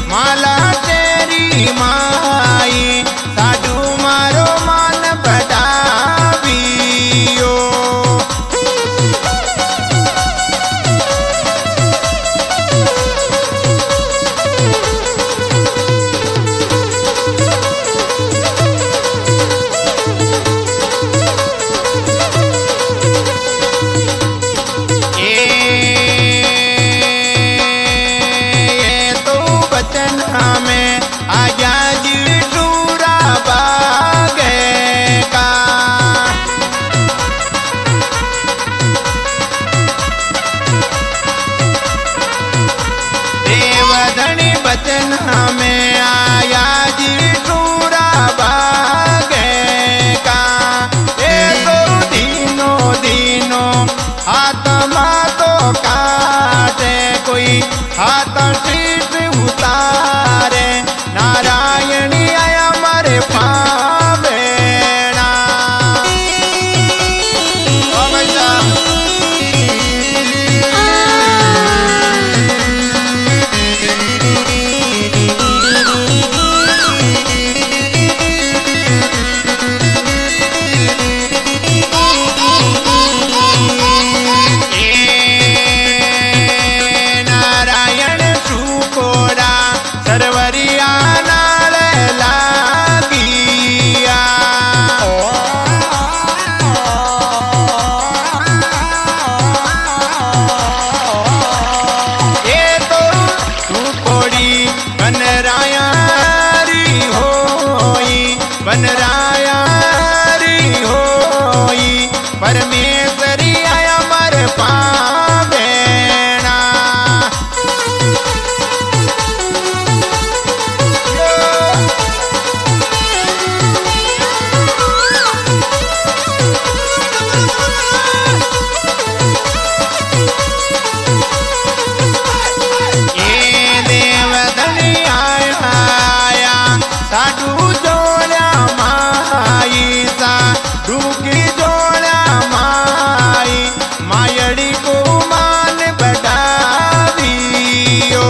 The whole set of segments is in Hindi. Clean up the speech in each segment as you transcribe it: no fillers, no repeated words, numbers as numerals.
माला तेरी माई साधु मारो मान बढ़ावियो। बचन में आया जी टूरा भागे का ए तो दिनों दिनों हाथ मातो काटे कोई हाथ शीश उतारे नारायणी आया मारे पावेना। बनरायारी होई परमेश्वरी आया मर पावेना। ये देवधनी आया साधु डूकी जोड़ा माई मायड़ी को मान बढ़ावियो।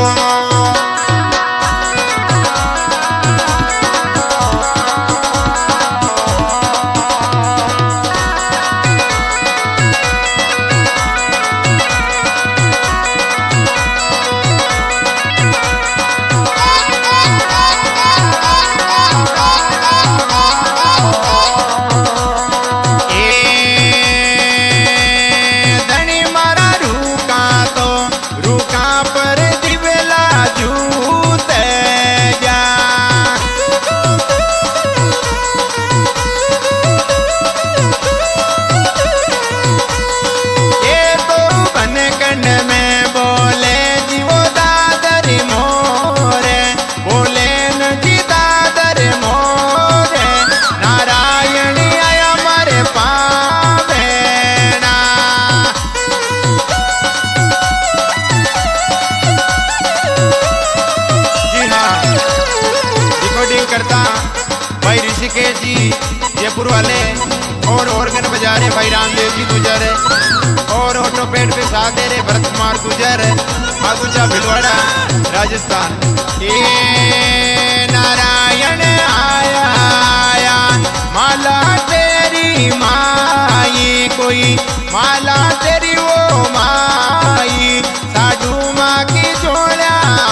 करता भाई ऋषिकेश जी जयपुर वाले और ऑर्गन बजा रहे भाई रामदेव जी गुजर और ऑटोपेड पे साथ दे रहे भरत कुमार गुजर आगुचा भिलवाड़ा राजस्थान। ये नारायण आया आया माला तेरी माई कोई माला तेरी वो माई साधु माँ की जोड़ा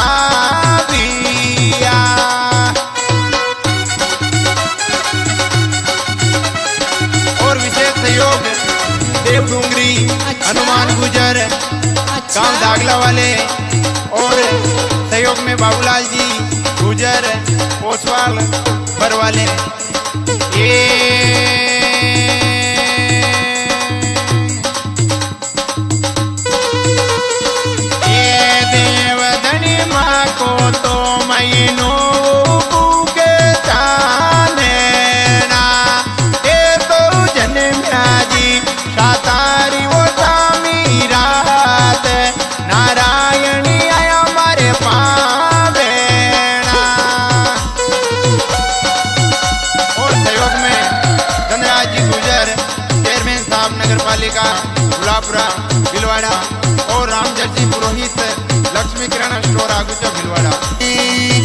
देव डूंगरी हनुमान गुजर गांव दागला वाले और सहयोग में बाबूलाल जी गुजर पोसवाल बर वाले। ये देवधनी माँ को तो महीनों गुलाबपुरा भिलवाड़ा और रामजर्जी पुरोहित लक्ष्मी किराना स्टोर आगुचा भिलवाड़ा।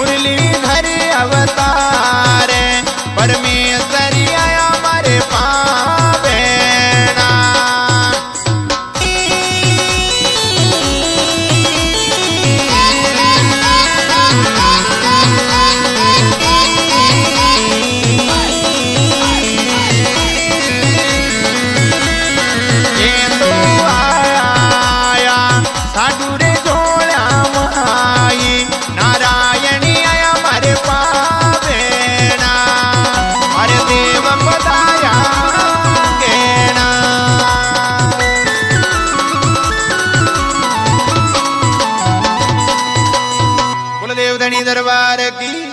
मुरलीधर अवतार परमेश्वरी आया मारे पावेना। दरबार की